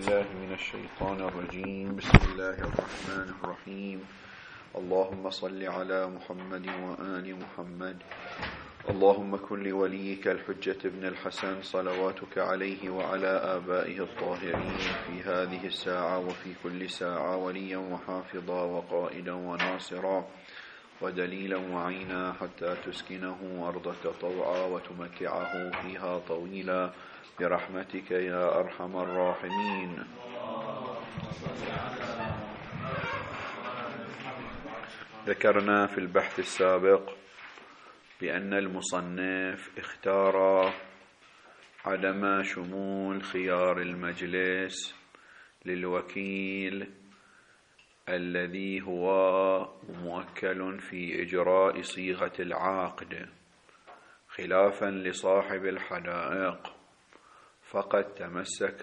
بالله من الشيطان الرجيم. بسم الله الرحمن الرحيم. اللهم صل على محمد وآل محمد. اللهم كن لوليك الحجة ابن الحسن صلواتك عليه وعلى آبائه الطاهرين في هذه الساعة وفي كل ساعة وليا وحافظا وقائدا وناصرا ودليلا وعينا حتى تسكنه أرضك طوعا وتمتعه فيها طويلا برحمتك يا أرحم الراحمين. ذكرنا في البحث السابق بأن المصنف اختار عدم شمول خيار المجلس للوكيل الذي هو موكل في إجراء صيغة العقد، خلافا لصاحب الحدائق، فقد تمسك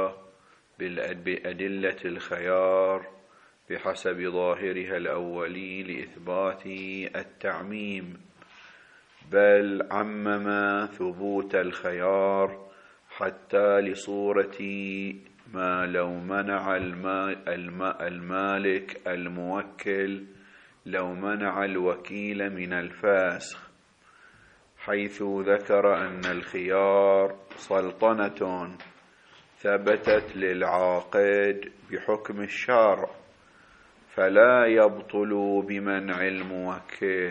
بأدلة الخيار بحسب ظاهرها الأولي لإثبات التعميم، بل عمم ثبوت الخيار حتى لصورة ما لو منع المالك الموكل لو منع الوكيل من الفسخ، حيث ذكر أن الخيار سلطنة ثبتت للعاقد بحكم الشرع فلا يبطل بمنع الموكل.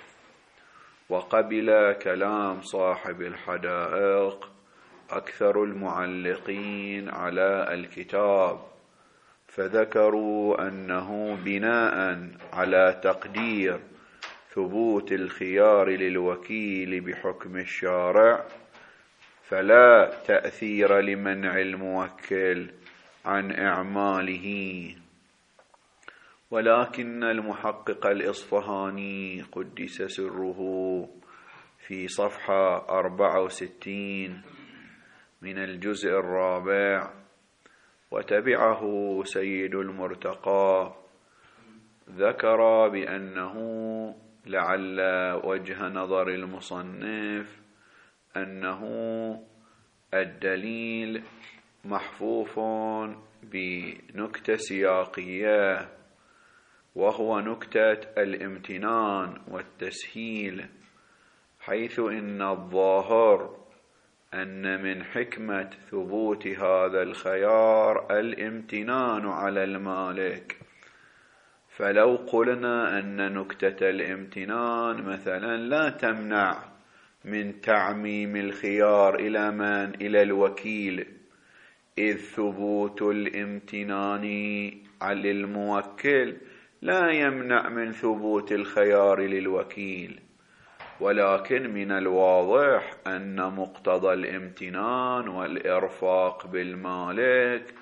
وقبل كلام صاحب الحدائق أكثر المعلقين على الكتاب، فذكروا أنه بناء على تقدير ثبوت الخيار للوكيل بحكم الشارع فلا تأثير لمنع الموكل عن إعماله. ولكن المحقق الإصفهاني قدس سره في صفحة 64 من الجزء الرابع وتبعه سيد المرتقى ذكر بأنه لعل وجه نظر المصنف أنه الدليل محفوف بنكتة سياقية، وهو نكتة الامتنان والتسهيل، حيث إن الظاهر أن من حكمة ثبوت هذا الخيار الامتنان على المالك، فلو قلنا أن نكتة الامتنان مثلا لا تمنع من تعميم الخيار إلى من؟ إلى الوكيل، إذ ثبوت الامتنان على الموكل لا يمنع من ثبوت الخيار للوكيل، ولكن من الواضح أن مقتضى الامتنان والإرفاق بالمالك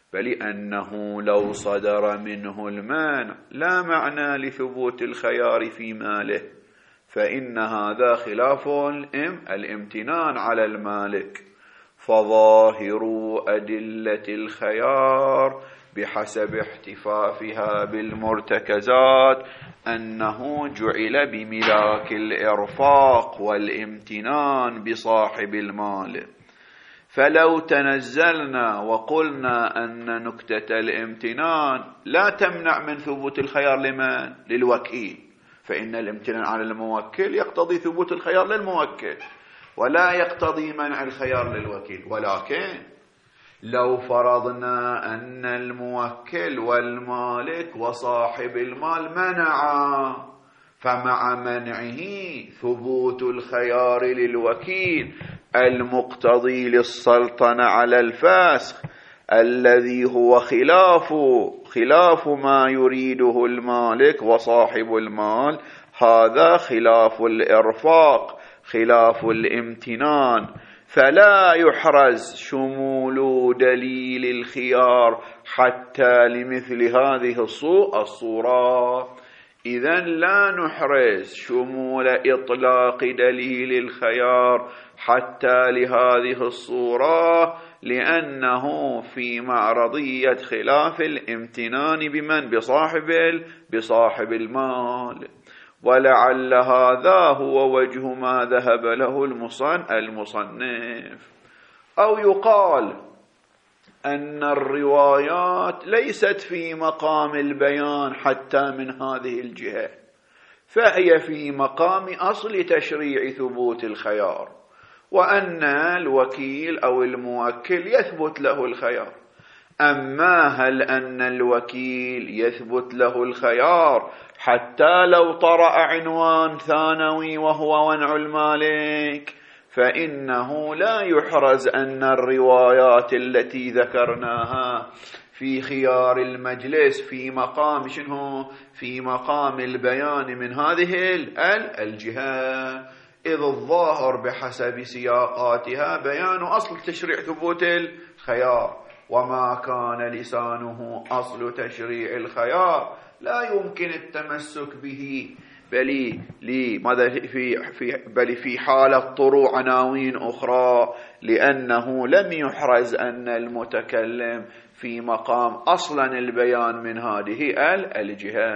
فلأنه لو صدر منه المنع لا معنى لثبوت الخيار في ماله، فإن هذا خلاف الامتنان على المالك. فظاهر أدلة الخيار بحسب احتفافها بالمرتكزات أنه جعل بملاك الإرفاق والامتنان بصاحب المال. فلو تنزلنا وقلنا أن نكتة الامتنان لا تمنع من ثبوت الخيار لمن؟ للوكيل، فإن الامتنان على الموكل يقتضي ثبوت الخيار للموكل ولا يقتضي منع الخيار للوكيل. ولكن لو فرضنا أن الموكل والمالك وصاحب المال منعا، فمع منعه ثبوت الخيار للوكيل المقتضي للسلطنة على الفسخ الذي هو خلاف ما يريده المالك وصاحب المال، هذا خلاف الإرفاق، خلاف الامتنان، فلا يحرز شمول دليل الخيار حتى لمثل هذه الصورة. إذن لا نحرز شمول إطلاق دليل الخيار حتى لهذه الصورة، لأنه في معرضية خلاف الامتنان بمن؟ بصاحب المال. ولعل هذا هو وجه ما ذهب له المصنف. أو يقال أن الروايات ليست في مقام البيان حتى من هذه الجهة، فهي في مقام أصل تشريع ثبوت الخيار، وأن الوكيل أو الموكل يثبت له الخيار. أما هل أن الوكيل يثبت له الخيار حتى لو طرأ عنوان ثانوي وهو منع المالك، فإنه لا يحرز أن الروايات التي ذكرناها في خيار المجلس في مقام شنو؟ في مقام البيان من هذه الجهة، إذ الظاهر بحسب سياقاتها بيان أصل تشريع ثبوت الخيار، وما كان لسانه أصل تشريع الخيار لا يمكن التمسك به، بل في حالة طروع عناوين أخرى، لأنه لم يحرز أن المتكلم في مقام أصلا البيان من هذه الجهة.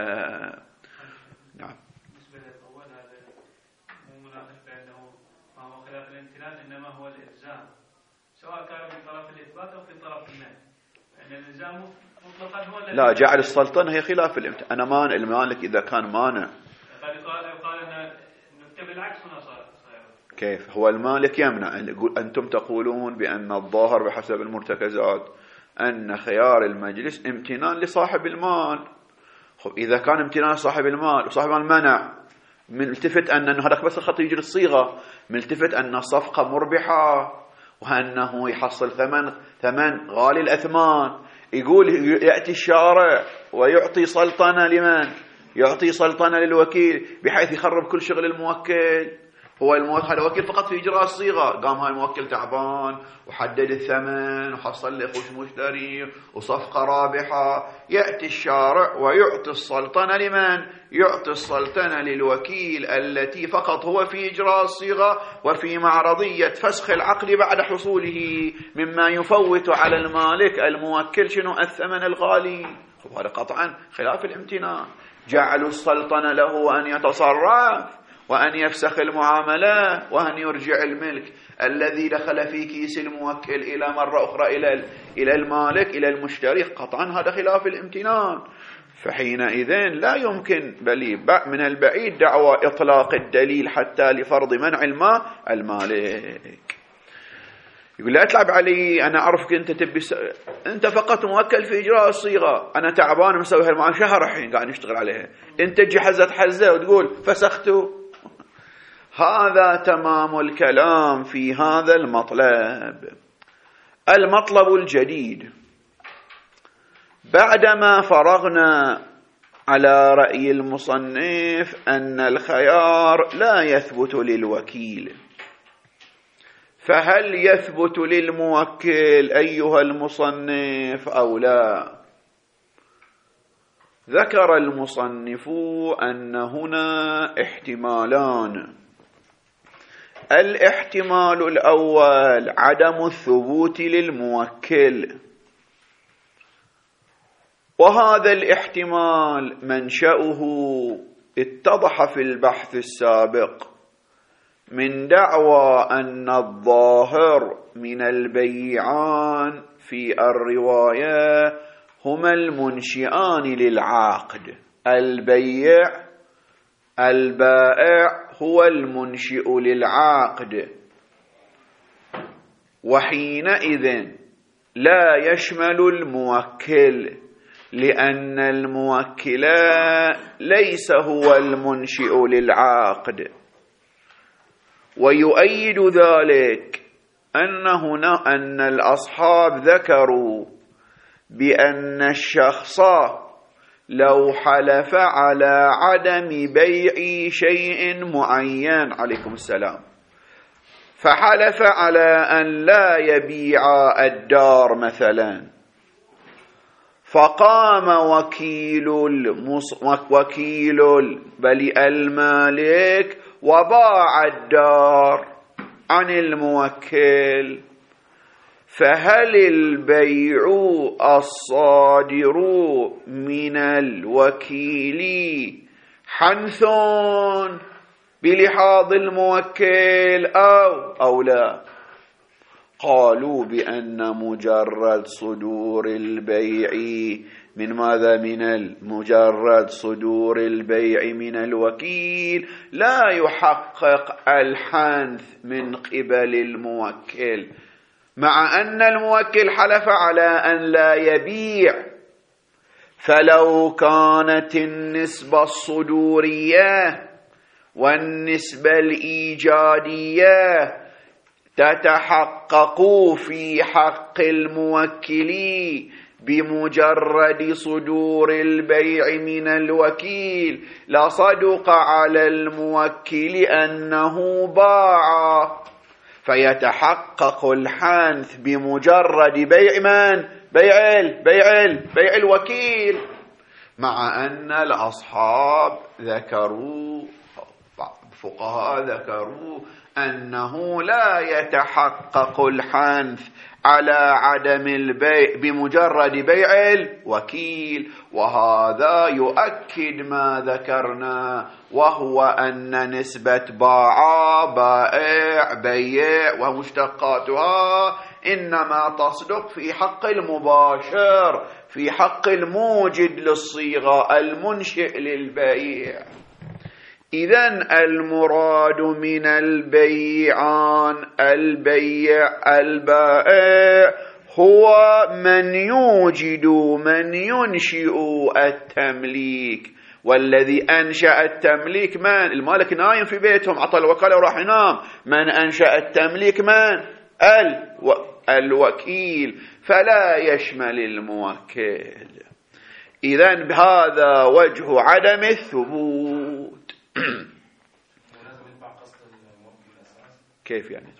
نعم. بالنسبة للأول هذا مو مناقش بأنه ما هو خلاف الامتنان، إنما هو الإلزام، سواء كان في طرف الإثبات أو في طرف النفي، لأن الإلزام مطلقا هو الذي لا، جعل السلطنة هي خلاف الامتنان. أنا مانع المالك إذا كان مانع. قال أن نكتب العكس هنا صار. كيف هو المالك يمنع؟ أنتم تقولون بأن الظاهر بحسب المرتكزات أن خيار المجلس امتنان لصاحب المال. خب إذا كان امتنان صاحب المال وصاحب المال منع، ملتفت أن هذاك بس الخط يجري الصيغة، ملتفت أن الصفقة مربحة وأنه يحصل ثمن غالي الأثمان، يقول يأتي الشارع ويعطي سلطنة لمن؟ يعطي سلطنة للوكيل بحيث يخرب كل شغل الموكل. هو الوكيل فقط في إجراء الصيغة، قام هاي الموكل تعبان وحدد الثمن وحصل له خوش مشتري وصفقة رابحة، يأتي الشارع ويعطي السلطنة لمن؟ يعطي السلطنة للوكيل التي فقط هو في إجراء الصيغة وفي معرضية فسخ العقد بعد حصوله، مما يفوت على المالك الموكل شنو؟ الثمن الغالي. هذا قطعا خلاف الامتنان. جعلوا السلطنة له أن يتصرف وأن يفسخ المعاملة وأن يرجع الملك الذي دخل في كيس الموكل إلى مرة أخرى إلى المالك إلى المشتري، قطعا هذا خلاف الامتنان. فحينئذ لا يمكن بل من البعيد دعوى إطلاق الدليل حتى لفرض منع المالك. يقول لا تلعب علي، أنا أعرفك أنت فقط موكل في إجراء الصيغة، أنا تعبان مسوي هالمعاملة شهر الحين قاعد نشتغل عليها، أنت تجي حزة وتقول فسخته. هذا تمام الكلام في هذا المطلب. المطلب الجديد، بعدما فرغنا على رأي المصنف أن الخيار لا يثبت للوكيل، فهل يثبت للموكل أيها المصنف أو لا؟ ذكر المصنف أن هنا احتمالان. الاحتمال الأول عدم الثبوت للموكل، وهذا الاحتمال منشأه اتضح في البحث السابق من دعوى أن الظاهر من البيعان في الرواية هما المنشئان للعقد، البائع هو المنشئ للعقد، وحينئذ لا يشمل الموكل، لأن الموكل ليس هو المنشئ للعقد. ويؤيد ذلك أن الأصحاب ذكروا بأن الشخص لو حلف على عدم بيع شيء معين، عليكم السلام، فحلف على أن لا يبيع الدار مثلا، فقام وكيل بل المالك وباع الدار عن الموكل، فهل البيع الصادر من الوكيل حنث بلحاظ الموكل أو لا؟ قالوا بأن مجرد صدور البيع من ماذا؟ من مجرد صدور البيع من الوكيل لا يحقق الحنث من قبل الموكل، مع أن الموكل حلف على أن لا يبيع. فلو كانت النسبة الصدورية والنسبة الإيجادية تتحقق في حق الموكل بمجرد صدور البيع من الوكيل لصدق على الموكل أنه باع، فيتحقق الحنث بمجرد بيع من؟ بيع الوكيل، مع أن الأصحاب ذكروا، الفقهاء ذكروا أنه لا يتحقق الحنث على عدم البيع بمجرد بيع الوكيل. وهذا يؤكد ما ذكرنا، وهو أن نسبة باع بائع بيع ومشتقاتها إنما تصدق في حق المباشر، في حق الموجد للصيغة المنشئ للبيع. إذن المراد من البيعان البيع البائع هو من يوجد من ينشئ التمليك، والذي أنشأ التمليك من؟ المالك نايم في بيتهم، عطى الوكالة وراح ينام. من أنشأ التمليك من؟ الوكيل، فلا يشمل الموكل. إذن بهذا وجه عدم الثبوت. كيف يعني؟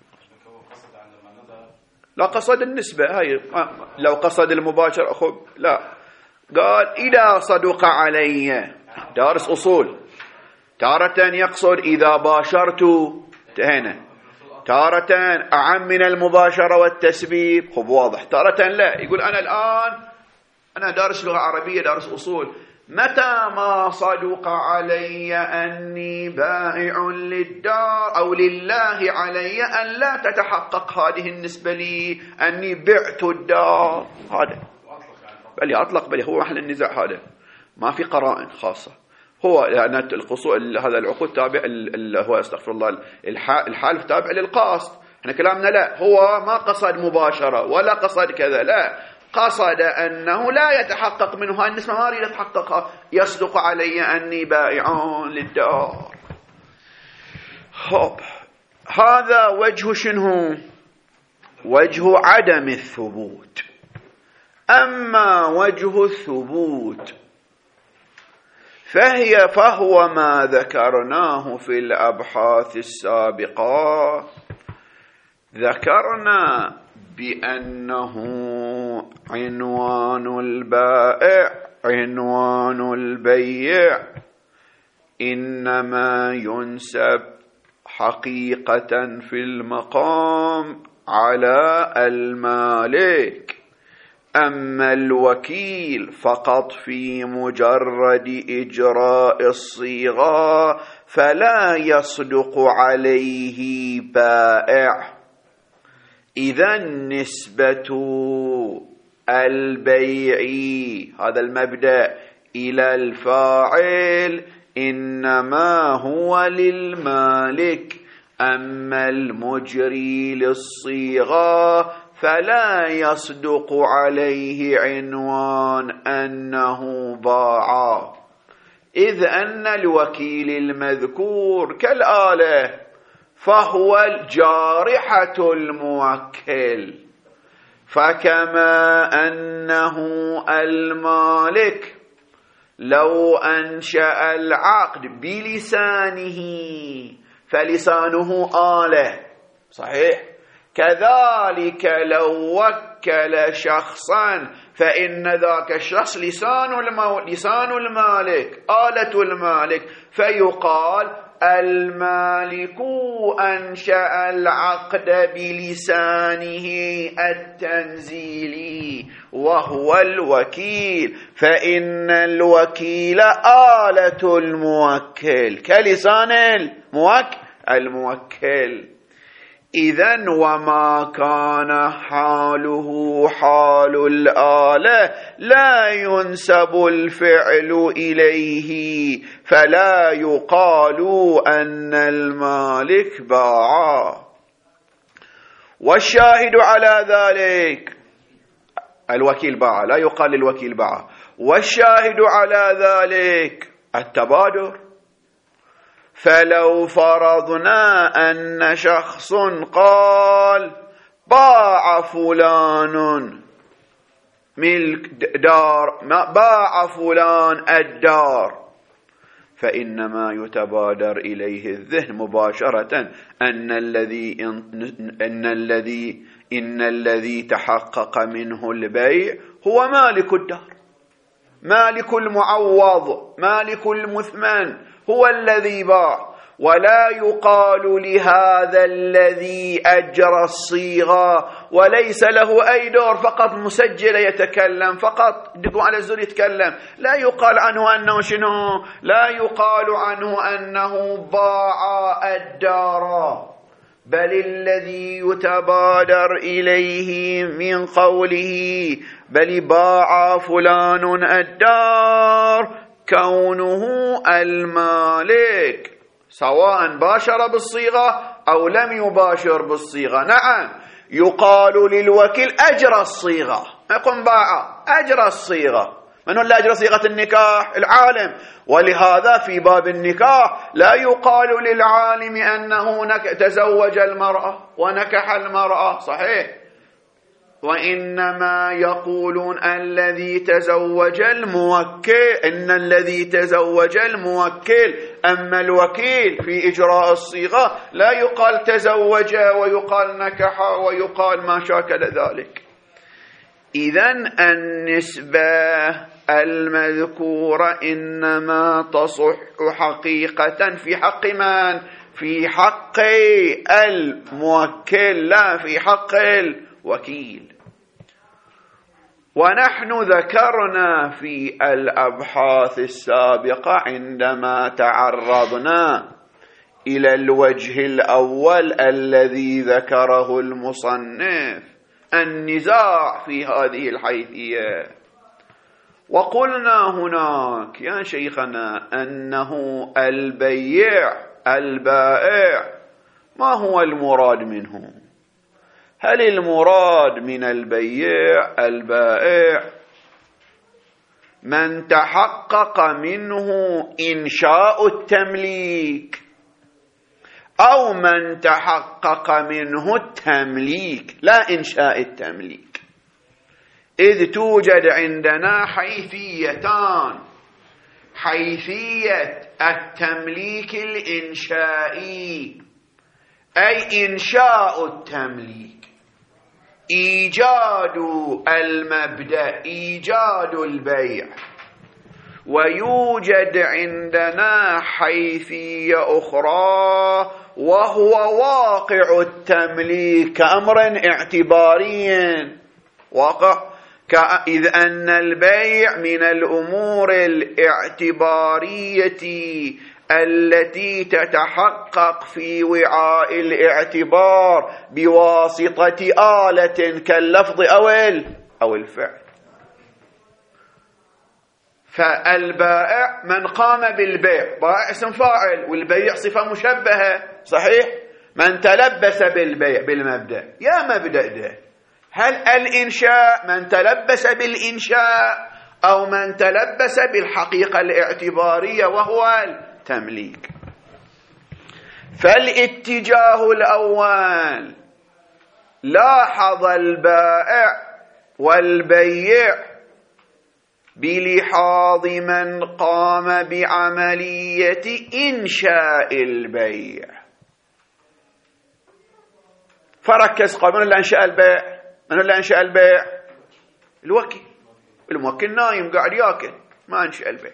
لا قصد النسبة، هاي لو قصد المباشر أخذ لا، قال إذا صدق علي، دارس أصول، تارة يقصد إذا باشرت هنا، تارة أعم من المباشرة والتسبيب، خب واضح، تارة لا، يقول أنا الآن أنا دارس لغة عربية، دارس أصول، متى ما صدق علي أني بائع للدار أو لله علي أن لا تتحقق هذه النسبة لي أني بعت الدار، هذا بل أطلق، بل هو محل النزاع، هذا ما في قرائن خاصة، هو لأن هذا العقود تابع هو استغفر الله الحالف تابع للقاصد. احنا كلامنا لا، هو ما قصد مباشرة ولا قصد كذا، لا، قصد أنه لا يتحقق منه النسبة، ما أريد أتحققها، يصدق علي أني بائع للدار. هذا وجه شنو؟ وجه عدم الثبوت. أما وجه الثبوت فهو ما ذكرناه في الأبحاث السابقة. ذكرنا بأنه عنوان البائع عنوان البيع إنما ينسب حقيقة في المقام على المالك، أما الوكيل فقط في مجرد إجراء الصيغة فلا يصدق عليه بائع. إذن نسبة البيع هذا المبدأ إلى الفاعل إنما هو للمالك، أما المجري للصيغة فلا يصدق عليه عنوان أنه باع، إذ أن الوكيل المذكور كالآلة فهو الجارحة الموكل، فكما أنه المالك لو أنشأ العقد بلسانه فلسانه آلة صحيح، كذلك لو وكل شخصا فإن ذاك الشخص لسان المالك آلة المالك، فيقال المالك أنشأ العقد بلسانه التنزيلي وهو الوكيل، فإن الوكيل آلة الموكل كلسان الموكل. إذن وما كان حاله حال الآلة لا ينسب الفعل إليه فلا يقال أن المالك باع. والشاهد على ذلك الوكيل باع، لا يقال للوكيل باع. والشاهد على ذلك التبادر. فلو فرضنا أن شخص قال باع فلان ملك دار، باع فلان الدار، فإنما يتبادر إليه الذهن مباشرة إن الذي تحقق منه البيع هو مالك الدار، مالك المعوض، مالك المثمن، هو الذي باع. ولا يقال لهذا الذي أجرى الصيغة وليس له أي دور، فقط مسجل يتكلم، فقط دقوا على الزر يتكلم، لا يقال عنه أنه شنو، لا يقال عنه أنه باع الدار، بل الذي يتبادر إليه من قوله بل باع فلان الدار كونه المالك، سواء باشر بالصيغة أو لم يباشر بالصيغة. نعم يقال للوكيل أجرى الصيغة، ما يقوم باع، أجرى الصيغة. من هو اللي أجرى صيغة النكاح؟ العالم. ولهذا في باب النكاح لا يقال للعالم أنه تزوج المرأة ونكح المرأة، صحيح، وإنما يقولون الذي تزوج الموكل، إن الذي تزوج الموكل. أما الوكيل في إجراء الصيغة لا يقال تزوج ويقال نكح ويقال ما شاكل ذلك. إذن النسبة المذكورة إنما تصح حقيقة في حق من؟ في حق الموكل، لا في حق الوكيل. ونحن ذكرنا في الأبحاث السابقة عندما تعرضنا إلى الوجه الأول الذي ذكره المصنف النزاع في هذه الحيثية، وقلنا هناك يا شيخنا أنه البائع ما هو المراد منه؟ هل المراد من البائع من تحقق منه إنشاء التمليك أو من تحقق منه التمليك لا إنشاء التمليك؟ إذ توجد عندنا حيثيتان: حيثية التمليك الإنشائي أي إنشاء التمليك، إيجاد المبدأ، إيجاد البيع. ويوجد عندنا حيثية أخرى وهو واقع التمليك كأمر اعتباري واقع، إذ أن البيع من الأمور الاعتبارية التي تتحقق في وعاء الاعتبار بواسطة آلة كاللفظ أو الفعل. فالبائع من قام بالبيع، بائع اسم فاعل والبيع صفة مشبهة، صحيح؟ من تلبس بالبيع بالمبدأ. يا مبدأ ده، هل الإنشاء من تلبس بالإنشاء أو من تلبس بالحقيقة الاعتبارية وهو التمليك؟ فالاتجاه الأول لاحظ البائع والبيع بلحاظ من قام بعملية إنشاء البيع، فركز قال من اللي أنشأ البيع؟ من اللي أنشأ البيع؟ الوكيل. الموكل نايم قاعد ياكل، ما أنشأ البيع.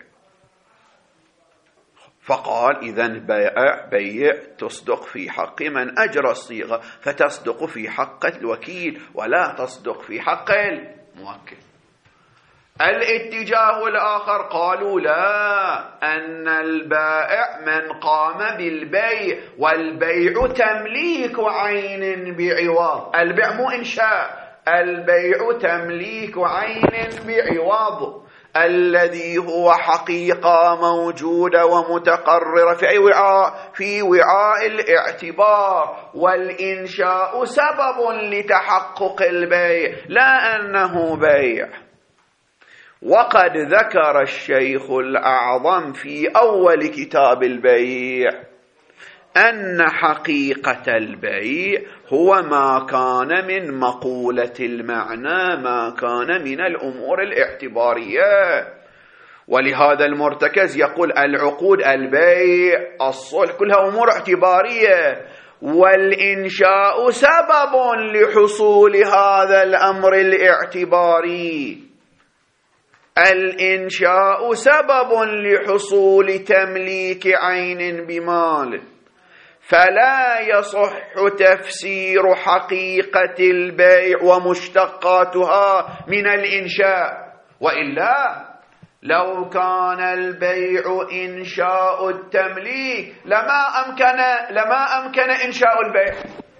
فقال إذن بيع تصدق في حق من أجرى الصيغة، فتصدق في حق الوكيل ولا تصدق في حق الموكل. الاتجاه الآخر قالوا لا، أن البائع من قام بالبيع، والبيع تمليك عين بعوض. البيع مو إنشاء، البيع تمليك عين بعوض، الذي هو حقيقة موجودة ومتقررة في أي وعاء؟ في وعاء الاعتبار. والإنشاء سبب لتحقق البيع، لا أنه بيع. وقد ذكر الشيخ الأعظم في أول كتاب البيع أن حقيقة البيع هو ما كان من مقولة المعنى، ما كان من الأمور الاعتبارية. ولهذا المرتكز يقول العقود، البيع، الصلح، كلها أمور اعتبارية، والإنشاء سبب لحصول هذا الأمر الاعتباري. الإنشاء سبب لحصول تمليك عين بمال، فلا يصح تفسير حقيقة البيع ومشتقاتها من الإنشاء. وإلا لو كان البيع إنشاء التمليك لما أمكن إنشاء البيع،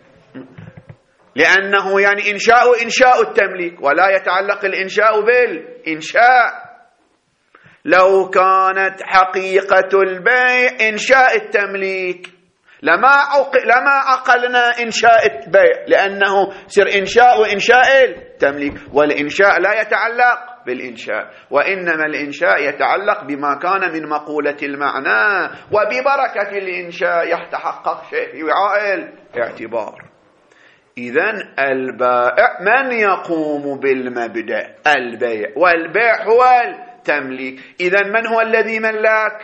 لأنه يعني إنشاء التمليك، ولا يتعلق الإنشاء بالإنشاء. لو كانت حقيقة البيع إنشاء التمليك لما عقلنا إنشاء البيع، لأنه سر إنشاء التمليك، والإنشاء لا يتعلق بالإنشاء، وإنما الإنشاء يتعلق بما كان من مقولة المعنى، وببركة الإنشاء يتحقق شيء في وعاء الاعتبار. إذن البائع من يقوم بالمبدأ البيع، والبيع هو التمليك. إذن من هو الذي ملاك؟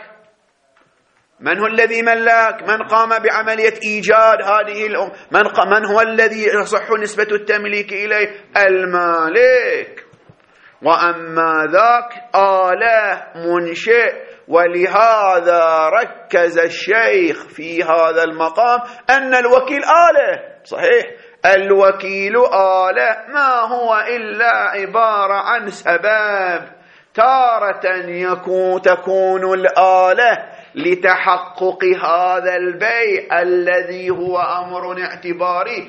من قام بعملية إيجاد هذه الأمور؟ من هو الذي يصح نسبة التمليك إليه؟ المالك. وأما ذاك آلة منشئ. ولهذا ركز الشيخ في هذا المقام أن الوكيل آلة، صحيح، الوكيل آلة ما هو إلا عبارة عن سبب. تارة تكون الآلة لتحقق هذا البيع الذي هو أمر اعتباري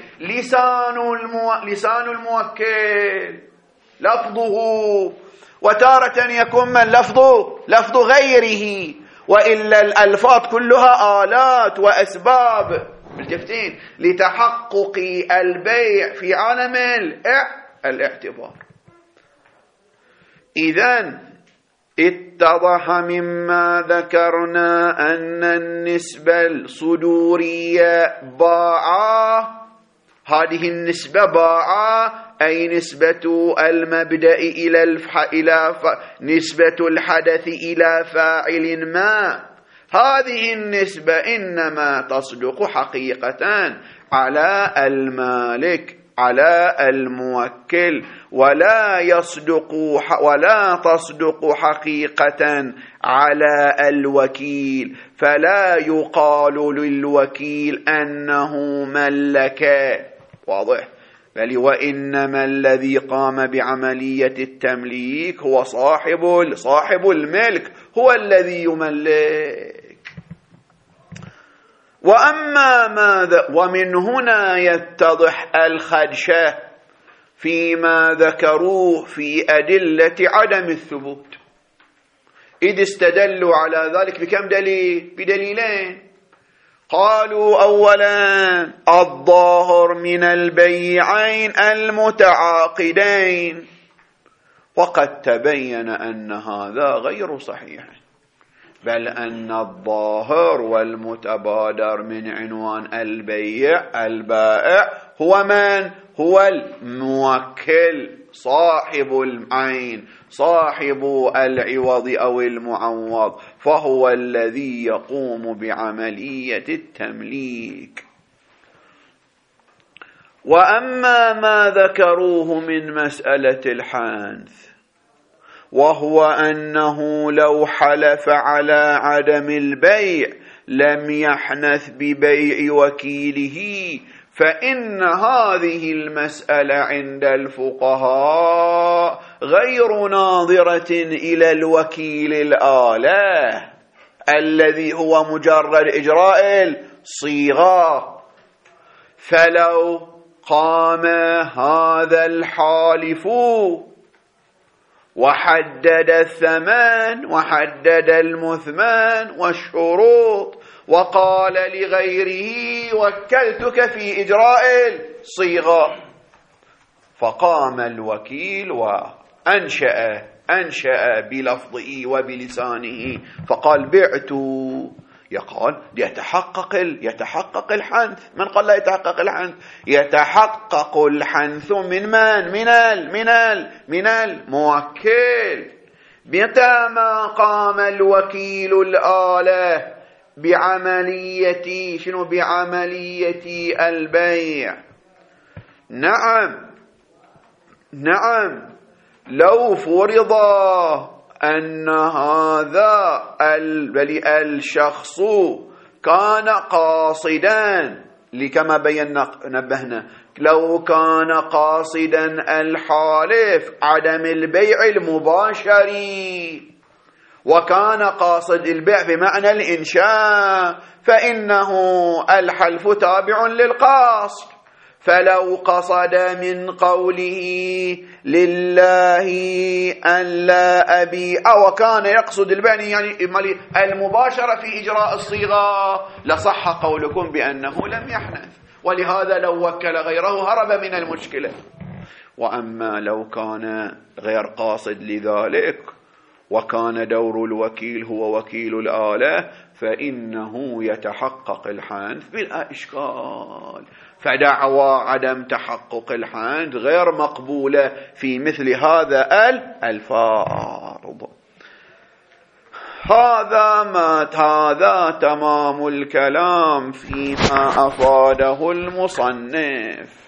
لسان الموكل لفظه، وتارة يكون من لفظ غيره، وإلا الألفاظ كلها آلات وأسباب بالجفتين لتحقق البيع في عالم الاعتبار. إذن اتضح مما ذكرنا أن النسبة الصدورية باعة، هذه النسبة باعة أي نسبة المبدأ إلى نسبة الحدث إلى فاعل ما. هذه النسبة إنما تصدق حقيقة على المالك، على الموكل، ولا تصدق حقيقة على الوكيل. فلا يقال للوكيل أنه ملك، واضح؟ بل وإنما الذي قام بعملية التمليك هو صاحب الملك، هو الذي يملك. وأما ماذا؟ ومن هنا يتضح الخدشة فيما ذكروه في أدلة عدم الثبوت، إذ استدلوا على ذلك بكم دليل؟ بدليلين. قالوا أولا الظاهر من البيعين المتعاقدين، وقد تبين أن هذا غير صحيح، بل أن الظاهر والمتبادر من عنوان البائع هو من؟ هو الموكل، صاحب العين، صاحب العوض أو المعوض، فهو الذي يقوم بعملية التمليك. وأما ما ذكروه من مسألة الحنث، وهو أنه لو حلف على عدم البيع لم يحنث ببيع وكيله، فإن هذه المسألة عند الفقهاء غير ناظرة إلى الوكيل الآلة الذي هو مجرد إجراء الصيغة. فلو قام هذا الحالف وحدد الثمن وحدد المثمن والشروط وقال لغيره وكلتك في إجراء الصيغة، فقام الوكيل وأنشأ بلفظه وبلسانه فقال بعت، يقال يتحقق الحنث. من قال لا يتحقق الحنث؟ يتحقق الحنث من من الموكل. متى ما قام الوكيل الآلة بعملية بعملية البيع. نعم لو فرض أن هذا الشخص كان قاصدا كما نبهنا، لو كان قاصدا الحالف عدم البيع المباشر وكان قاصد البيع بمعنى الإنشاء، فإنه الحلف تابع للقاصد. فلو قصد من قوله لله أن لا أبيع وكان يقصد البيع يعني المباشرة في إجراء الصيغة لصح قولكم بأنه لم يحنث، ولهذا لو وكل غيره هرب من المشكلة. وأما لو كان غير قاصد لذلك وكان دور الوكيل هو وكيل الآلة فإنه يتحقق الحنث بلا إشكال. فدعوى عدم تحقق الحنث غير مقبولة في مثل هذا الفارض. هذا تمام الكلام فيما أفاده المصنف.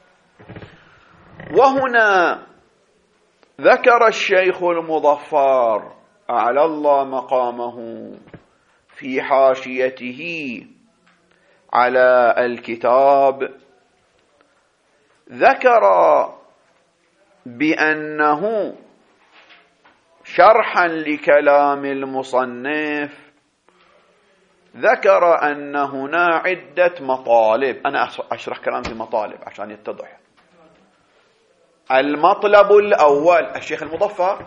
وهنا ذكر الشيخ المظفر أعلى الله مقامه في حاشيته على الكتاب، ذكر بأنه شرحا لكلام المصنف ذكر أن هنا عدة مطالب. أنا أشرح كلام في مطالب عشان يتضح. المطلب الأول الشيخ المظفر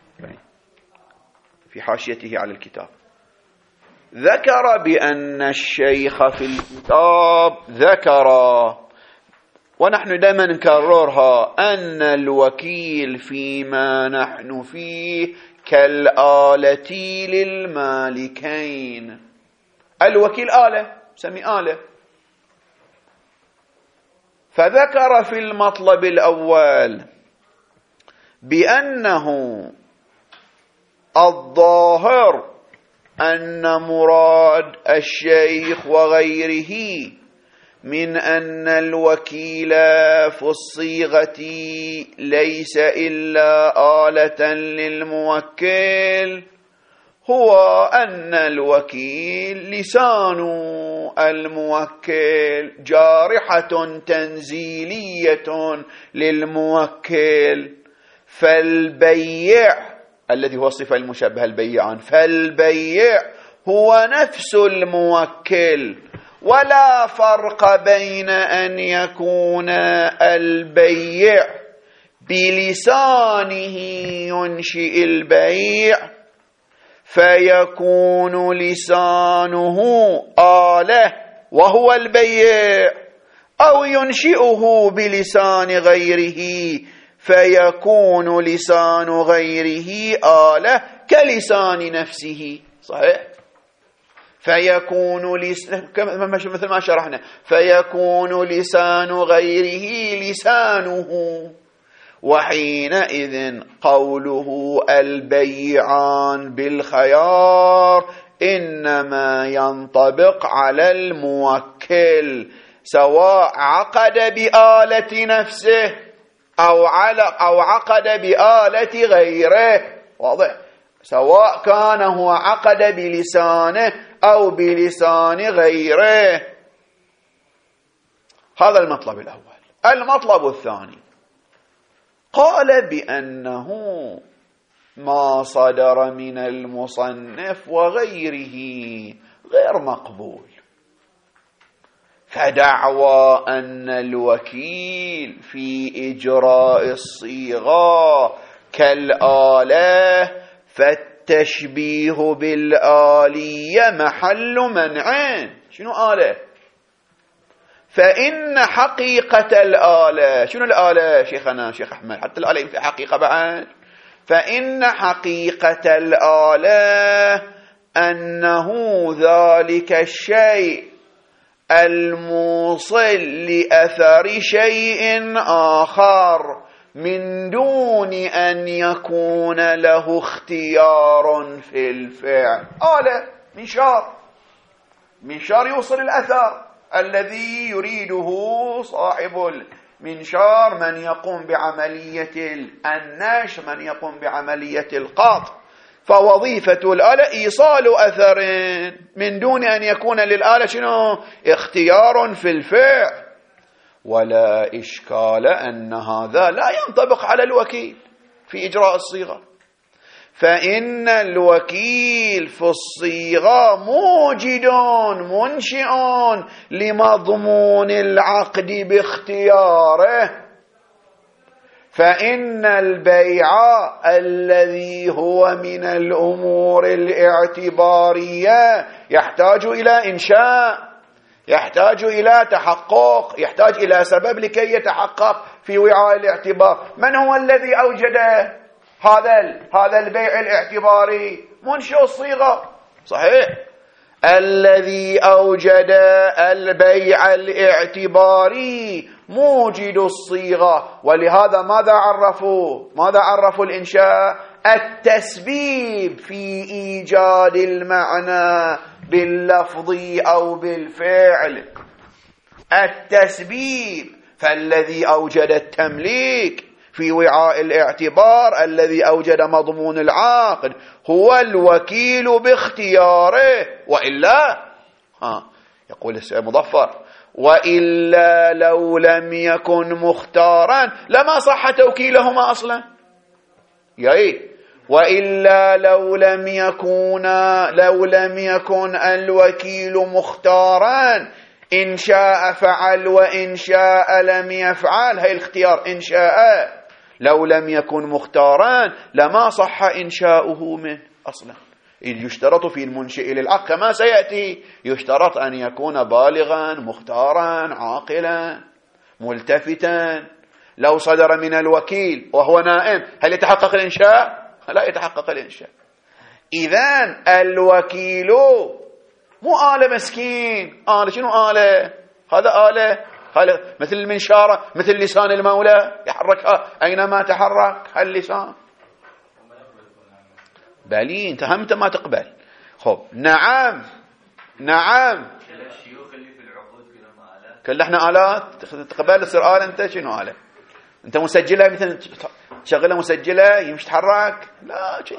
في حاشيته على الكتاب ذكر بأن الشيخ في الكتاب ذكر، ونحن دائما نكررها، أن الوكيل فيما نحن فيه كالآلة للمالكين. الوكيل آلة، سمي آلة. فذكر في المطلب الأول بأنه الظاهر أن مراد الشيخ وغيره من أن الوكيل في الصيغة ليس إلا آلة للموكل هو أن الوكيل لسان الموكل جارحة تنزيلية للموكل، فالبيع الذي هو الصفة المشبهة البيعان، فالبيع هو نفس الموكل، ولا فرق بين أن يكون البيع بلسانه ينشئ البيع فيكون لسانه آلة وهو البيع، أو ينشئه بلسان غيره فيكون لسان غيره آلة كلسان نفسه. صحيح؟ فيكون مثل ما شرحنا، فيكون لسان غيره لسانه. وحينئذ قوله البيعان بالخيار إنما ينطبق على الموكل سواء عقد بآلة نفسه أو عقد بآلة غيره. واضح؟ سواء كان هو عقد بلسانه أو بلسان غيره. هذا المطلب الأول. المطلب الثاني قال بأنه ما صدر من المصنف وغيره غير مقبول، فدعوى أن الوكيل في إجراء الصيغة كالآلة فالتشبيه بالآلية محل منع. شنو آلة؟ فإن حقيقة الآلة، شنو الآلة شيخنا شيخ أحمد؟ حتى الآلة في حقيقة بعد. فإن حقيقة الآلة أنه ذلك الشيء الموصل لأثر شيء آخر من دون أن يكون له اختيار في الفعل. آلة منشار يوصل الأثر الذي يريده صاحب المنشار، من يقوم بعملية النشر، من يقوم بعملية القطع. فوظيفة الآلة إيصال أثر من دون أن يكون للآلة شنو؟ اختيار في الفعل. ولا إشكال أن هذا لا ينطبق على الوكيل في إجراء الصيغة، فإن الوكيل في الصيغة موجد منشئ لمضمون العقد باختياره. فإن البيع الذي هو من الأمور الاعتبارية يحتاج إلى إنشاء، يحتاج إلى تحقق، يحتاج إلى سبب لكي يتحقق في وعاء الاعتبار. من هو الذي أوجده هذا البيع الاعتباري؟ منشئ الصيغة. صحيح، الذي أوجد البيع الاعتباري موجد الصيغة. ولهذا ماذا عرفوا الإنشاء؟ التسبيب في إيجاد المعنى باللفظ أو بالفعل. التسبيب. فالذي أوجد التمليك في وعاء الاعتبار، الذي أوجد مضمون العقد، هو الوكيل باختياره. وإلا يقول المظفر: وإلا لو لم يكن مختارا لما صح توكيلهما أصلا. وإلا لو لم يكن الوكيل مختارا، إن شاء فعل وإن شاء لم يفعل. هي الاختيار إن شاء. لو لم يكن مختارا لما صح إنشاؤه منه أصلا. إذ يشترط في المنشئ للعقد كما سيأتي، يشترط أن يكون بالغا مختارا عاقلا ملتفتا. لو صدر من الوكيل وهو نائم هل يتحقق الإنشاء؟ لا يتحقق الإنشاء. إذن الوكيل مو آلة مسكين. آلة شنو آلة؟ هذا آلة مثل المنشارة، مثل لسان المولى يحركها أينما تحرك اللسان. بلي انت هم ما تقبل. خب نعم الشيوخ اللي في العقود كلهم آلات، كل احنا آلات. تقبل تصير آلة؟ انت شنو آلة؟ انت مسجلة مثل تشغلها مسجلة يمشي تحرك؟ لا شيء.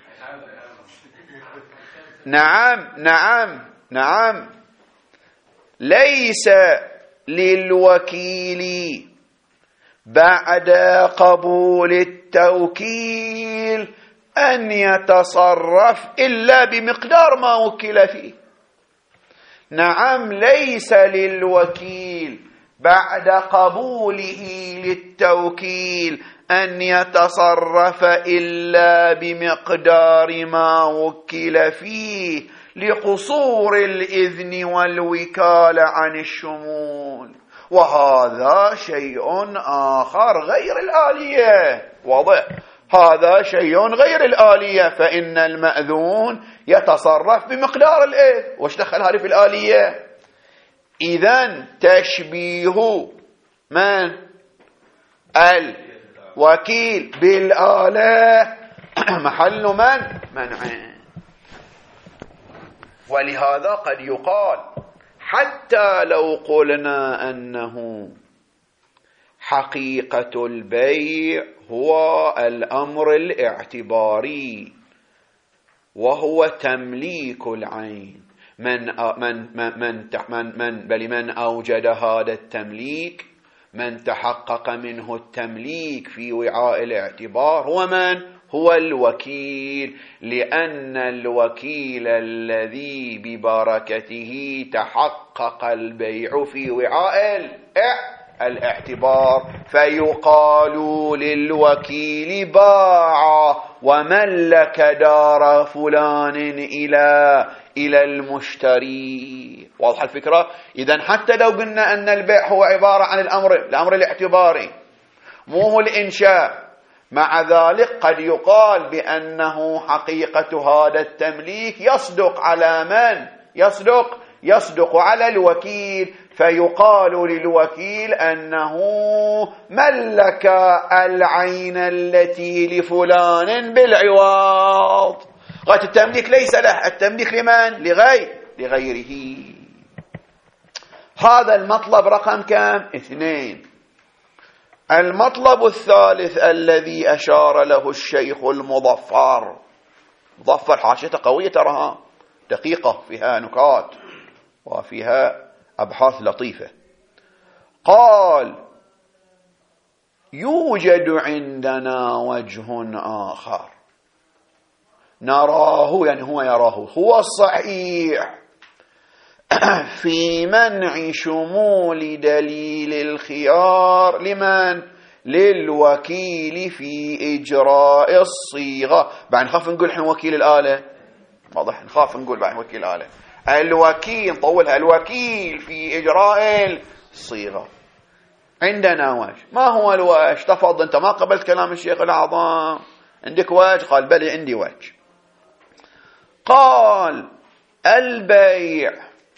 نعم ليس للوكيل بعد قبول التوكيل أن يتصرف إلا بمقدار ما وكل فيه. نعم، ليس للوكيل بعد قبوله للتوكيل أن يتصرف إلا بمقدار ما وكل فيه لقصور الإذن والوكالة عن الشمول. وهذا شيء آخر غير الآلية. واضح؟ هذا شيء غير الآلية. فإن المأذون يتصرف بمقدار الإذن. وش دخل هذه في الآلية؟ إذن تشبيه من؟ الوكيل بالآلة محل منع. ولهذا قد يقال حتى لو قلنا أنه حقيقة البيع هو الأمر الاعتباري وهو تمليك العين، من أوجد هذا التمليك، من تحقق منه التمليك في وعاء الاعتبار هو من؟ هو الوكيل، لأن الوكيل الذي ببركته تحقق البيع في وعاء الاعتبار، فيقال للوكيل باع وملك دار فلان إلى المشتري. واضح الفكرة؟ إذن حتى لو قلنا أن البيع هو عبارة عن الأمر الاعتباري مو هو الإنشاء، مع ذلك قد يقال بأنه حقيقة هذا التمليك يصدق على من؟ يصدق على الوكيل، فيقال للوكيل أنه ملك العين التي لفلان بالعوض. غاية التمليك ليس له، التمليك لمن؟ لغيره. هذا المطلب رقم كم؟ 2. المطلب الثالث الذي أشار له الشيخ المظفر، مظفر حاشيته قوية تراها دقيقة، فيها نكات وفيها أبحاث لطيفة. قال: يوجد عندنا وجه آخر نراه، يعني هو يراه، هو الصحيح في منع شمول دليل الخيار لمن؟ للوكيل في إجراء الصيغة. بعد نخاف نقول حين وكيل الآلة، واضح، نخاف نقول بعد وكيل الآلة، الوكيل طولها، الوكيل في إجراء الصيغة. عندنا وجه. ما هو الوجه؟ تفضل، أنت ما قبلت كلام الشيخ الأعظم، عندك وجه؟ قال بلى عندي وجه. قال: البيع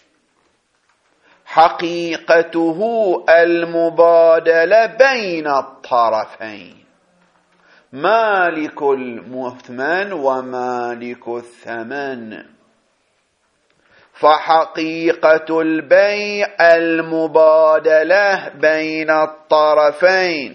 حقيقته المبادلة بين الطرفين، مالك المثمن ومالك الثمن. فحقيقة البيع المبادلة بين الطرفين،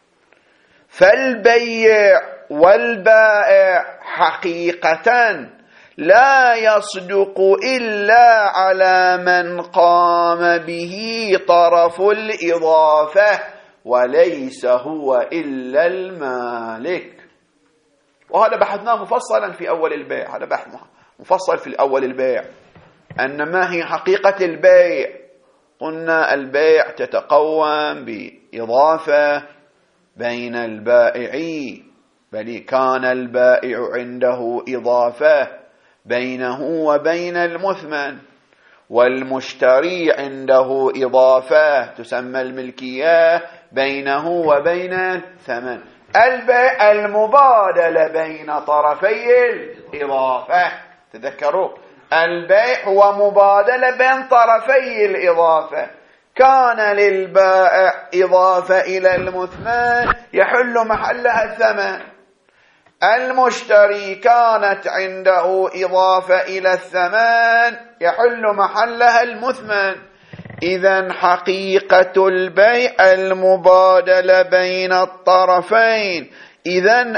فالبيع والبائع حقيقة لا يصدق إلا على من قام به طرف الإضافة، وليس هو إلا المالك. وهذا بحثناه مفصلا في أول البيع، هذا بحث مفصل في الأول البيع، أن ما هي حقيقة البيع. قلنا البيع تتقوم بإضافة بين البائعين، بل كان البائع عنده إضافة بينه وبين المثمن، والمشتري عنده إضافة تسمى الملكية بينه وبين الثمن. البيع المبادلة بين طرفي الإضافة، تذكروا البيع هو مبادلة بين طرفي الإضافة. كان للبائع إضافة إلى المثمن يحل محلها الثمن، المشتري كانت عنده إضافة إلى الثمن يحل محلها المثمن. إذن حقيقة البيع المبادلة بين الطرفين. إذن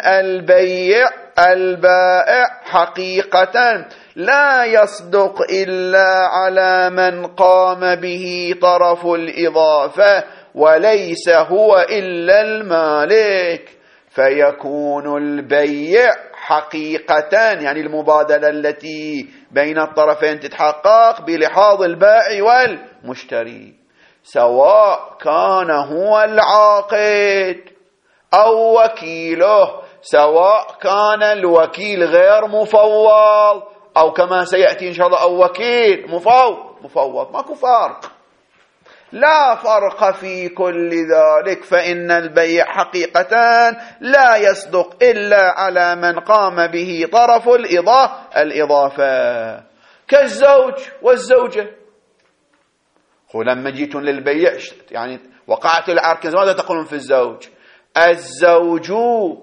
البائع حقيقة لا يصدق إلا على من قام به طرف الإضافة، وليس هو إلا المالك. فيكون البيع حقيقة، يعني المبادلة التي بين الطرفين تتحقق بلحاظ البائع والمشتري، سواء كان هو العاقد أو وكيله، سواء كان الوكيل غير مفوض أو كما سيأتي إن شاء الله أو وكيل مفوض، ماكو فرق، لا فرق في كل ذلك. فإن البيع حقيقة لا يصدق إلا على من قام به طرف الإضافة، كالزوج والزوجة. لما جيتم للبيع يعني وقعت العركة، ماذا تقولون في الزوج؟ الزوج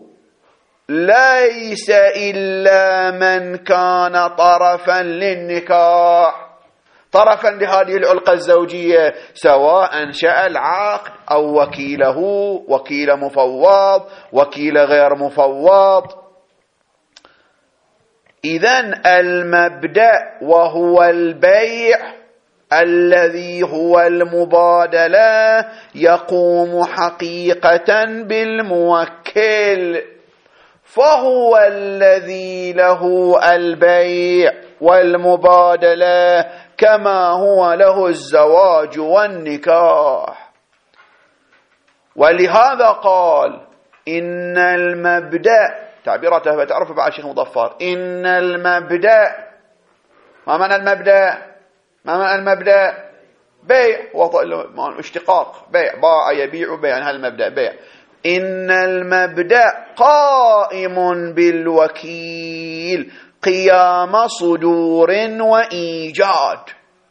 ليس إلا من كان طرفا للنكاح، طرفا لهذه العلاقة الزوجية، سواء أنشأ العقد أو وكيله، وكيل مفوض، وكيل غير مفوض. إذن المبدأ وهو البيع الذي هو المبادلة يقوم حقيقة بالموكل، فهو الذي له البيع والمبادلة كما هو له الزواج والنكاح. ولهذا قال إن المبدأ، تعبيراته بتعرف بعد الشيخ مظفر، إن المبدأ، ما معنى المبدأ؟ ما معنى المبدأ؟ بيع، اشتقاق، بيع، باع يبيع بيع، هذا المبدأ بيع. إن المبدأ قائم بالوكيل قيام صدور وإيجاد،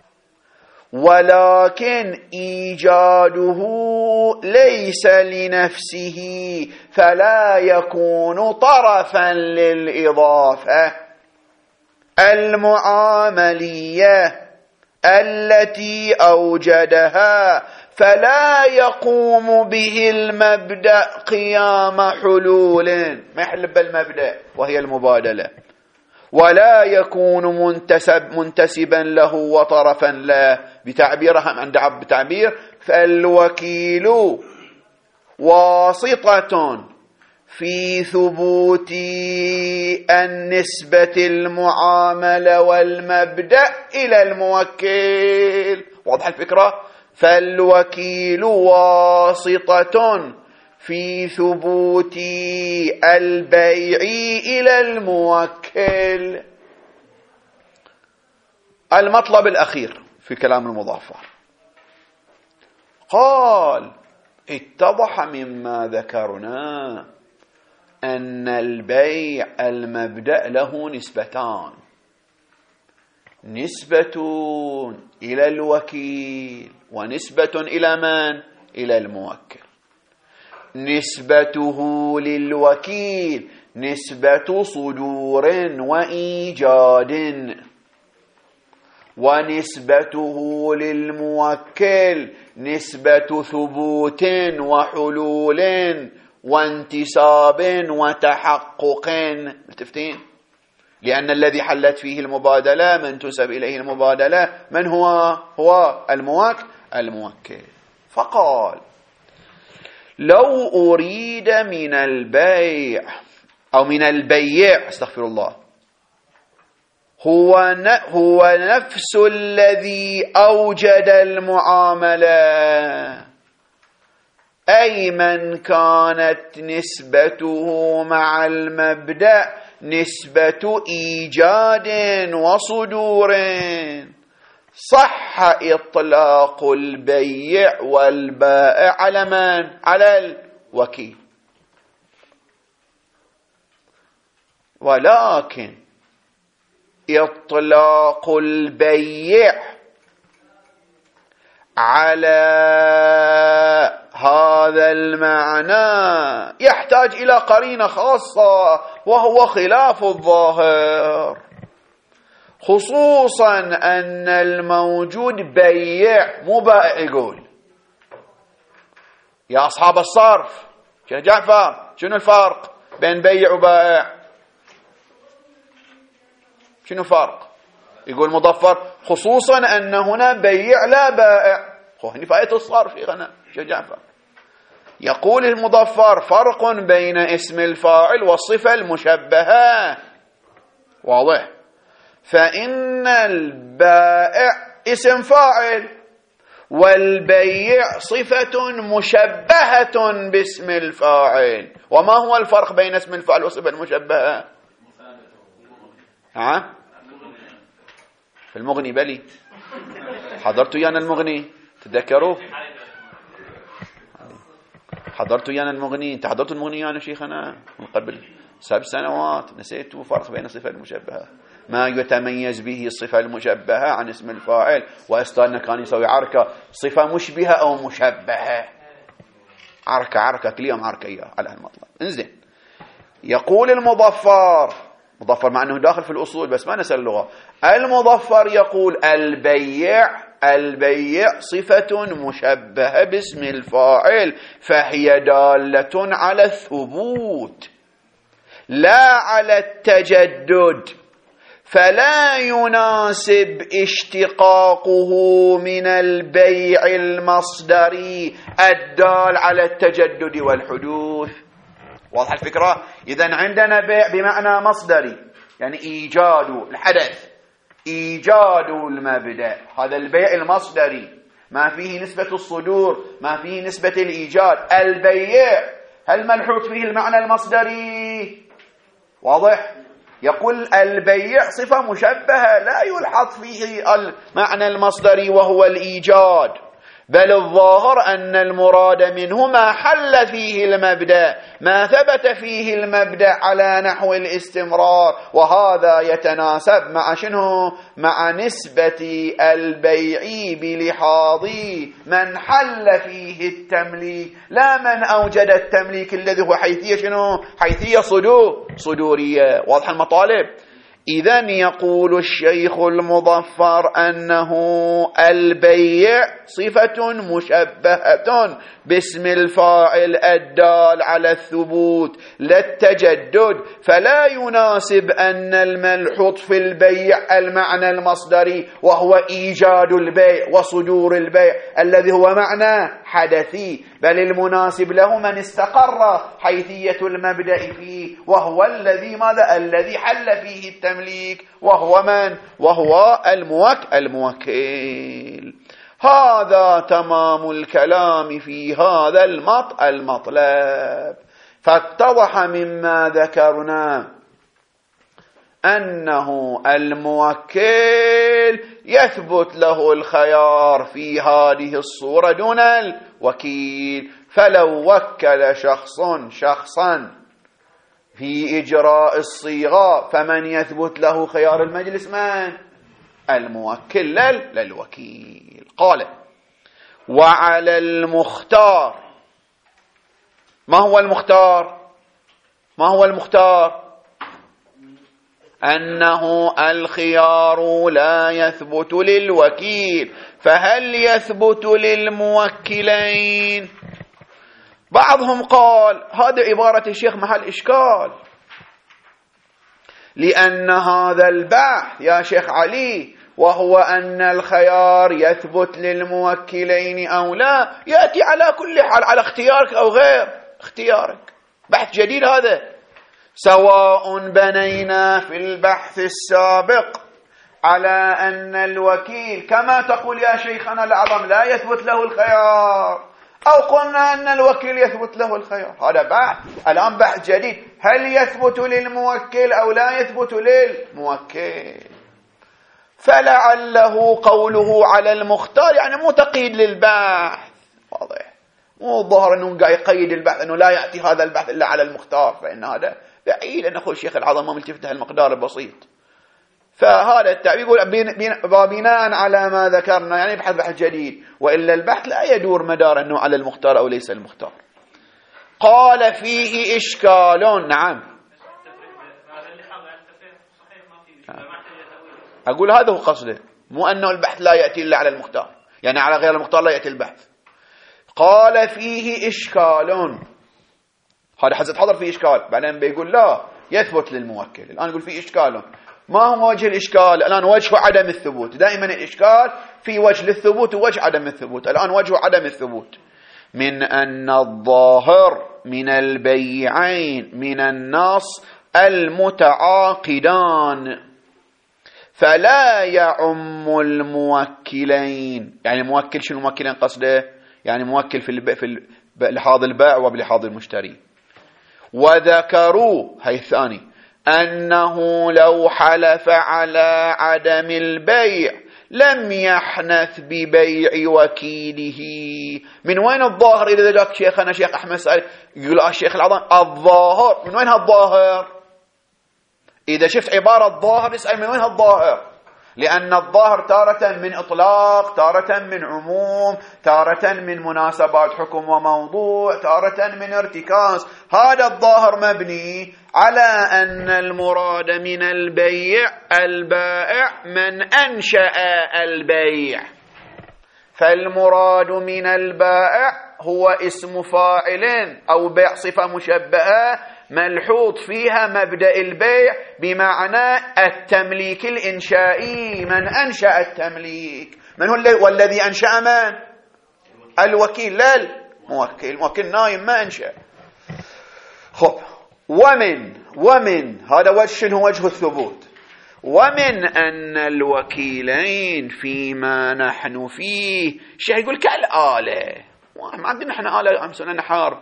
ولكن إيجاده ليس لنفسه فلا يكون طرفا للإضافة المعاملية التي أوجدها، فلا يقوم به المبدأ قيام حلول، ما يحل بالمبدأ وهي المبادلة، ولا يكون منتسبا له وطرفا له. بتعبيرها عند عبد تعبير، فالوكيل واسطة في ثبوت النسبة المعاملة والمبدأ إلى الموكل. واضح الفكرة؟ فالوكيل واسطة في ثبوت البيع إلى الموكل. المطلب الأخير في كلام المظفر، قال اتضح مما ذكرنا أن البيع المبدأ له نسبتان، نسبة إلى الوكيل ونسبة إلى من؟ إلى الموكل. نسبته للوكيل نسبة صدور وإيجاد، ونسبته للموكل نسبة ثبوت وحلول وانتساب وتحقق. متفقين؟ لأن الذي حلت فيه المبادلة من تنسب إليه المبادلة من هو الموكل. فقال لو أريد من البيع أو من البيع، استغفر الله، هو نفس الذي أوجد المعاملة، أي من كانت نسبته مع المبدأ نسبة إيجاد وصدور، صح إطلاق البيع والبائع على من؟ على الوكيل. ولكن إطلاق البيع على هذا المعنى يحتاج إلى قرينة خاصة، وهو خلاف الظاهر، خصوصا أن الموجود بيع مو بائع. يقول يا أصحاب الصرف، شيخ جعفر، شنو الفرق بين بيع وبائع؟ شنو فرق؟ يقول مظفر خصوصا أن هنا بيع لا بائع. هنا فائدة الصرف شيخنا شيخ جعفر. يقول المظفر فرق بين اسم الفاعل والصفة المشبهة. واضح؟ فإن البائع اسم فاعل والبيع صفة مشبهة باسم الفاعل. وما هو الفرق بين اسم الفاعل والصفة المشبهة؟ في المغني بلي حضرتوا يانا المغني، تذكروا؟ حضرتوا يانا المغني، انت حضرتوا المغني يانا شيخنا من قبل 7 سنوات، نسيتوا فرق بين الصفة المشبهة، ما يتميز به الصفة المشبهة عن اسم الفاعل. وأستاذنا كان يسوي عركة صفة مشبهة أو مشبهة، عركة كل يوم عركة إياه على هالمطلب. انزين، يقول المظفر مظفر مع أنه داخل في الأصول بس ما نسأل اللغة. المظفر يقول البيع صفة مشبهة باسم الفاعل، فهي دالة على الثبوت لا على التجدد. فلا يناسب اشتقاقه من البيع المصدري الدال على التجدد والحدوث. واضح الفكرة؟ إذن عندنا بيع بمعنى مصدري، يعني إيجاد الحدث، إيجاد المبدأ، هذا البيع المصدري ما فيه نسبة الصدور، ما فيه نسبة الإيجاد. البيع هل ملحوظ فيه المعنى المصدري؟ واضح؟ يقول البيع صفة مشبهة لا يلحظ فيه المعنى المصدري وهو الإيجاد، بل الظاهر أن المراد منه ما حل فيه المبدأ، ما ثبت فيه المبدأ على نحو الاستمرار، وهذا يتناسب مع شنو؟ مع نسبة البيع بلحاظ من حل فيه التمليك، لا من أوجد التمليك الذي هو حيثية شنو؟ حيثية صدورية. واضح المطالب؟ إذن يقول الشيخ المظفر أنه البيع صفة مشبهة باسم الفاعل الدال على الثبوت لا التجدد، فلا يناسب أن الملحوظ في البيع المعنى المصدري وهو إيجاد البيع وصدور البيع الذي هو معنى حدثي، بل المناسب له من استقر حيثية المبدأ فيه، وهو الذي ماذا؟ الذي حل فيه التمليك، وهو من؟ وهو الموكل. هذا تمام الكلام في هذا المطلب. فاتضح مما ذكرنا أنه الموكل يثبت له الخيار في هذه الصورة دون الوكيل. فلو وكل شخصا في إجراء الصيغة فمن يثبت له خيار المجلس؟ من؟ الموكل للوكيل. قال: وعلى المختار. ما هو المختار؟ أنه الخيار لا يثبت للوكيل، فهل يثبت للموكلين؟ بعضهم قال هذا عبارة الشيخ محل إشكال، لأن هذا البحث يا شيخ علي وهو أن الخيار يثبت للموكلين أو لا يأتي على كل حال على اختيارك أو غير اختيارك. بحث جديد هذا، سواء بنينا في البحث السابق على أن الوكيل كما تقول يا شيخنا الأعظم لا يثبت له الخيار، أو قلنا أن الوكيل يثبت له الخيار. هذا بحث الآن، بحث جديد، هل يثبت للموكل أو لا يثبت للموكل؟ فلعله قوله على المختار يعني مو تقييد للبحث، واضح، مو ظهر أنه قاعد يقيد البحث أنه لا يأتي هذا البحث إلا على المختار، فإن هذا بعيد أن أخو الشيخ العظم ما ملتفته المقدار البسيط. فهذا التعبير يقول بناء على ما ذكرنا يعني يبحث بحث جديد، وإلا البحث لا يدور مدار أنه على المختار أو ليس المختار. قال فيه إشكال. نعم، أقول هذا هو قصده، مو أنه البحث لا يأتي إلا على المختار، يعني على غير المختار لا يأتي البحث. قال فيه إشكال، هذا حزت حضر فيه إشكال، بعدين بيقول لا يثبت للموكل. الآن يقول فيه إشكال. ما هو وجه الإشكال؟ الآن وجه عدم الثبوت. دائما الإشكال في وجه للثبوت ووجه عدم الثبوت. الآن وجه عدم الثبوت من أن الظاهر من البيعين من النص المتعاقدان فلا يعم الموكلين. يعني موكل شنو موكلين قصده؟ يعني موكل في لحاظ البائع وبلحاظ المشتري. وذكروا هي الثاني أنه لو حلف على عدم البيع لم يحنث ببيع وكيله. من وين الظاهر؟ إذا جاءك شيخنا شيخ أحمد سأل يقول الشيخ العظام الظاهر، من وين هالظاهر؟ إذا شفت عبارة ظاهر اسأل من وين هالظاهر، لأن الظاهر تارة من إطلاق، تارة من عموم، تارة من مناسبات حكم وموضوع، تارة من ارتكاز. هذا الظاهر مبني على أن المراد من البيع البائع من أنشأ البيع، فالمراد من البائع هو اسم فاعل أو بيع صفة مشبهة ملحوظ فيها مبدأ البيع بمعنى التمليك الإنشائي. من أنشأ التمليك؟ من هو والذي أنشأ؟ من؟ الوكيل، لا الموكل. الموكل نايم ما أنشأ. خب، ومن هذا شنو وجه الثبوت؟ ومن أن الوكيلين فيما نحن فيه شيء يقول كالآلة. ما عندنا احنا آلة أمسنا نحار،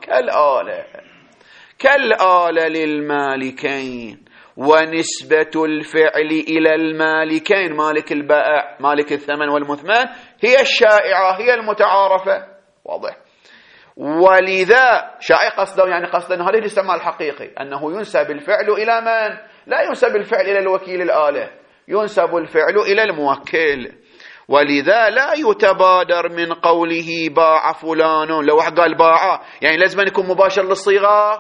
كالآلة للمالكين، ونسبة الفعل إلى المالكين، مالك البائع مالك الثمن والمثمن، هي الشائعة، هي المتعارفة. واضح؟ ولذا شائع قصده، يعني قصدا هذا الاستعمال الحقيقي، أنه ينسب الفعل إلى من؟ لا ينسب الفعل إلى الوكيل الآلة، ينسب الفعل إلى الموكل. ولذا لا يتبادر من قوله باع فلان. لو واحد قال باع يعني لازم يكون مباشر للصيغة؟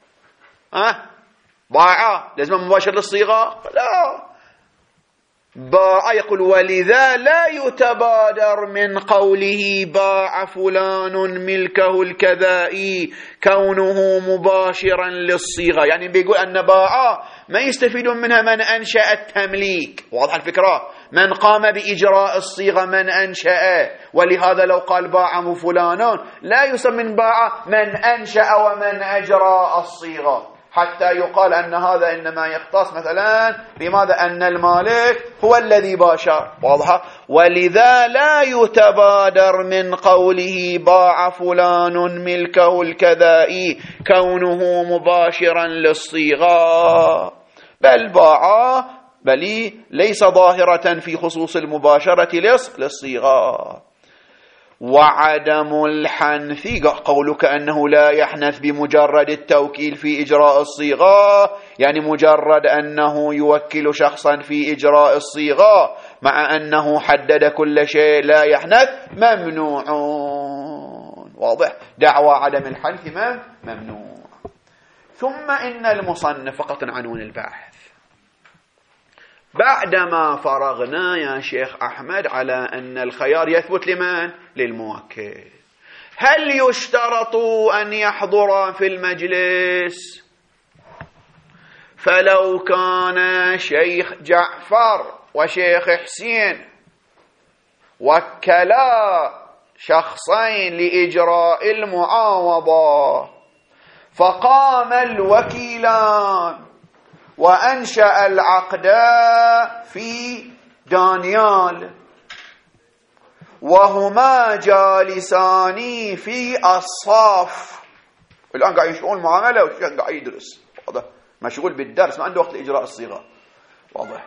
باع لازم مباشر للصيغة؟ لا، باع يقول ولذا لا يتبادر من قوله باع فلان ملكه الكذائي كونه مباشرا للصيغة. يعني بيقول أن باع ما يستفيدون منها من أنشأ التمليك. واضح الفكرة؟ من قام بإجراء الصيغة من أنشأ. ولهذا لو قال باعه فلان لا يسمى من باع من أنشأ ومن أجرى الصيغة، حتى يقال أن هذا إنما يختص مثلا بماذا؟ أن المالك هو الذي باشر. واضحة؟ ولذا لا يتبادر من قوله باع فلان ملكه الكذائي كونه مباشرا للصيغة، بل باع بل ليس ظاهرة في خصوص المباشرة للصيغة. وعدم الحنث، قولك أنه لا يحنث بمجرد التوكيل في إجراء الصيغة، يعني مجرد أنه يوكل شخصا في إجراء الصيغة مع أنه حدد كل شيء لا يحنث، ممنوع. واضح؟ دعوى عدم الحنث ممنوع. ثم إن المصنف، فقط عنوان البحث، بعدما فرغنا يا شيخ أحمد على أن الخيار يثبت لمن؟ للموكل، هل يشترط أن يحضر في المجلس؟ فلو كان شيخ جعفر وشيخ حسين وكلا شخصين لإجراء المعاوضة، فقام الوكيلان وأنشأ العقد في دانيال وهما جالسان في الصف، الآن قاعد يشغل معاملة والشيخ قاعد يدرس، واضح؟ مشغول بالدرس، ما عنده وقت لإجراء الصيغة. واضح؟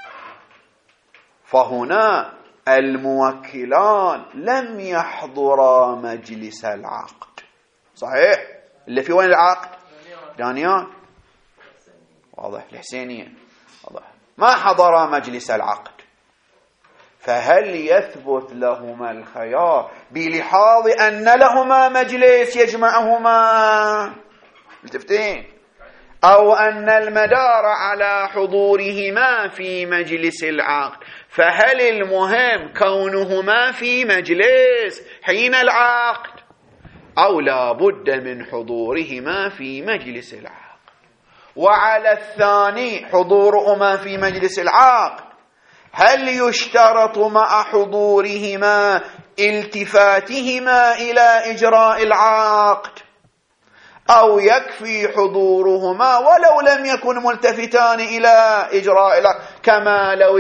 فهنا الموكلان لم يحضرا مجلس العقد. صحيح؟ اللي في وين العقد؟ دانيال. واضح؟ الحسينية. واضح؟ ما حضر مجلس العقد، فهل يثبت لهما الخيار بلحاظ أن لهما مجلس يجمعهما؟ ملتفتين؟ أو أن المدار على حضورهما في مجلس العقد، فهل المهم كونهما في مجلس حين العقد أو لا بد من حضورهما في مجلس العقد؟ وعلى الثاني حضورهما في مجلس العقد، هل يشترط مع حضورهما التفاتهما إلى إجراء العقد أو يكفي حضورهما ولو لم يكن ملتفتان إلى إجراء العقد؟ كما لو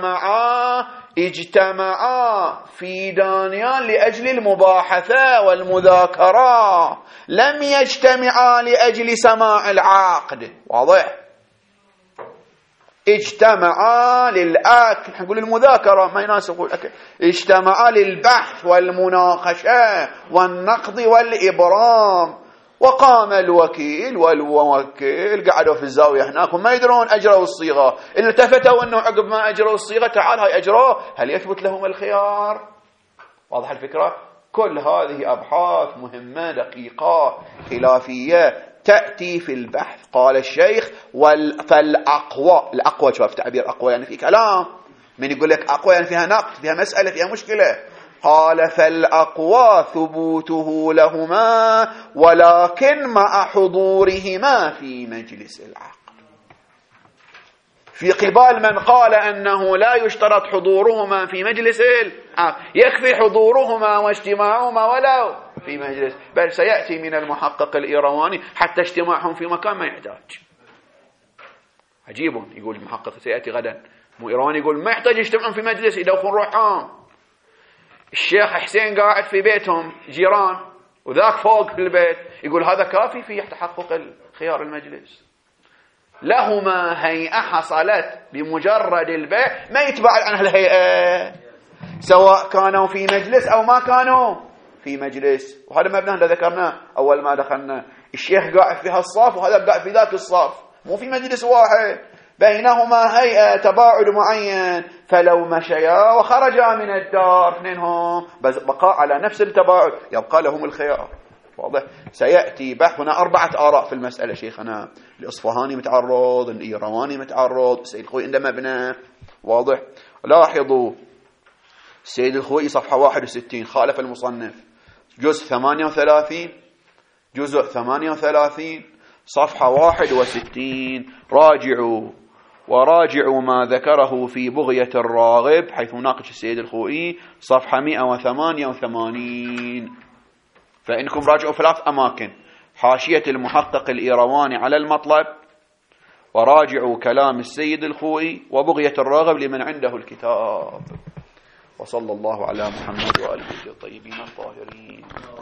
اجتمعا في دانيال لأجل المباحثة والمذاكرة، لم يجتمعا لأجل سماع العقد. واضح؟ اجتمعا للأكل، نقول المذاكرة ما يناسب نقول الأكل، اجتمعا للبحث والمناقشة والنقد والإبرام، وقام الوكيل والموكل قعدوا في الزاوية هناك وما يدرون أجروا الصيغة، التفتوا أنه عقب ما أجروا الصيغة تعال هاي أجروا، هل يثبت لهم الخيار؟ واضح الفكرة؟ كل هذه أبحاث مهمة دقيقة خلافية تأتي في البحث. قال الشيخ فالأقوى، الأقوى شوف تعبير أقوى يعني في كلام، من يقول لك أقوى يعني فيها نقد، فيها مسألة، فيها مشكلة. قال فالأقوى ثبوته لهما ولكن مع حضورهما في مجلس العقد. في قبال من قال أنه لا يشترط حضورهما في مجلس العقد، يكفي حضورهما واجتماعهما ولو في مجلس، بل سيأتي من المحقق الإيرواني حتى اجتماعهم في مكان ما يحتاج. عجيب، يقول المحقق سيأتي غدا، مو إيرواني يقول ما يحتاج يجتمعون في مجلس يدوخون روحهم. الشيخ حسين قاعد في بيتهم جيران وذاك فوق في البيت، يقول هذا كافي في تحقق خيار المجلس. لهما هيئة حصلت بمجرد البيع، ما يتبع عن الهيئة سواء كانوا في مجلس أو ما كانوا في مجلس. وهذا مبنى اللي ذكرناه أول ما دخلنا، الشيخ قاعد في هالصف وهذا قاعد في ذاك الصف، مو في مجلس واحد، بينهما هيئة تباعد معين، فلو مشيا وخرجا من الدار اثنينهم بس بقاء على نفس التباعد يبقى لهم الخيار. واضح؟ سيأتي بحث هنا 4 آراء في المسألة شيخنا، الإصفهاني متعرض، الإيرواني متعرض، السيد الخوئي عنده مبنى. واضح؟ لاحظوا السيد الخوئي صفحة 61 خالف المصنف، جزء 38 جزء 38 صفحة 61، وراجعوا ما ذكره في بغية الراغب حيث ناقش السيد الخوئي صفحة 188. فإنكم راجعوا 3 أماكن: حاشية المحقق الإيرواني على المطلب، وراجعوا كلام السيد الخوئي، وبغية الراغب لمن عنده الكتاب. وصلى الله على محمد وآله الطيبين الطاهرين.